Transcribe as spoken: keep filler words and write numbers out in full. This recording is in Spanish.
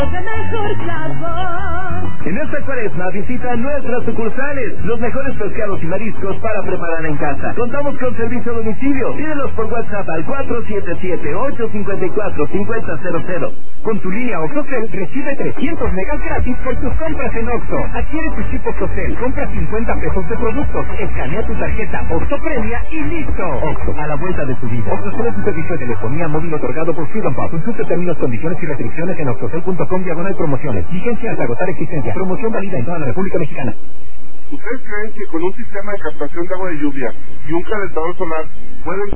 En esta cuaresma visita nuestras sucursales, los mejores pescados y mariscos para preparar en casa. Contamos con servicio a domicilio. Pídelos por WhatsApp al cuatro siete siete, ocho cinco cuatro, cinco cero cero cero. Con tu línea OXXOCEL recibe trescientos megas gratis por tus compras en Oxxo. Adquiere tu chip OXXOCEL, compra cincuenta pesos de productos, escanea tu tarjeta Oxxo Premia y listo. Oxxo, a la vuelta de tu vida. OXXOCEL es un servicio de telefonía móvil otorgado por Freedom Pop. Consulte términos, condiciones y restricciones en oxxocel punto com diagonal promociones. Vigencia hasta agotar existencia. Promoción válida en toda la República Mexicana. ¿Ustedes creen que con un sistema de captación de agua de lluvia y un calentador solar pueden